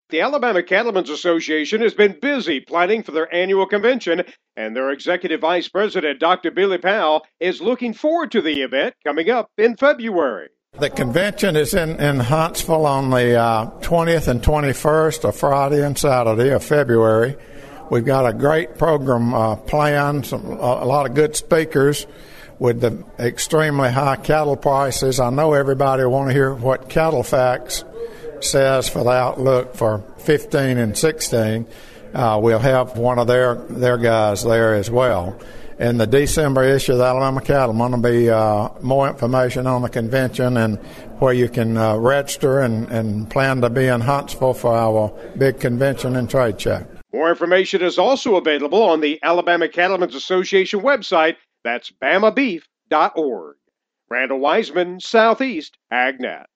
The Alabama Cattlemen's Association has been busy planning for their annual convention, and their executive vice president, Dr. Billy Powell, is looking forward to the event coming up in February. The convention is in Huntsville on the 20th and 21st, a Friday and Saturday of February. We've got a great program planned, a lot of good speakers with the extremely high cattle prices. I know everybody will want to hear what Cattle Facts says for the outlook for 15 and 16. We'll have one of their guys there as well. In the December issue of the Alabama Cattleman will be more information on the convention and where you can register and plan to be in Huntsville for our big convention and trade show. More information is also available on the Alabama Cattlemen's Association website. That's bamabeef.org. Randall Wiseman, Southeast AgNet.